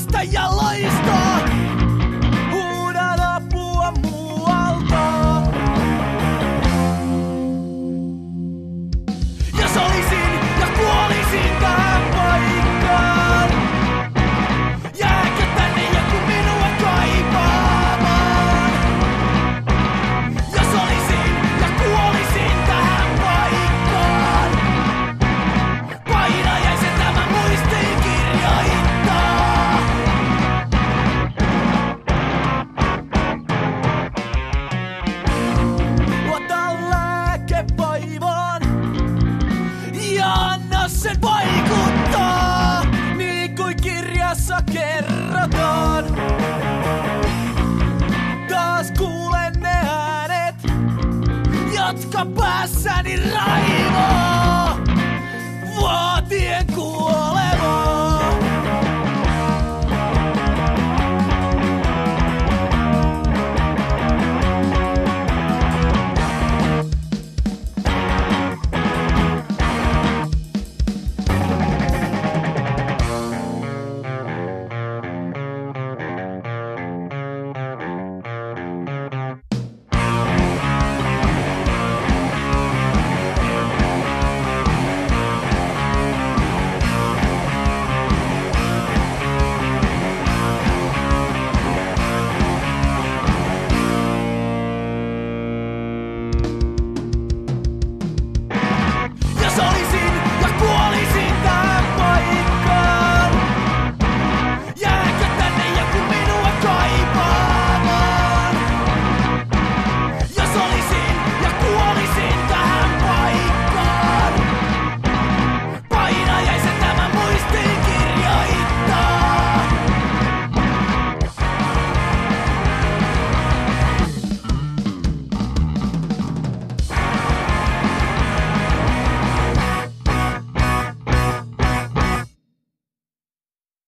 Loista ja loista, huudan apua muualta. Jos olisin ja kuolisin tähän paikkaan, jääkö tänne joku minua kaipaamaan? Jos olisin ja kuolisin tähän paikkaan, painajaisen tämä muistiin kirjoittaa. Ota lääke vaivaan ja anna sen vaikuttaa, niin kuin kirjassa kerrotaan. Taas kuulen ne äänet, jotka päässäni raivoo, vaatien kuolemaa.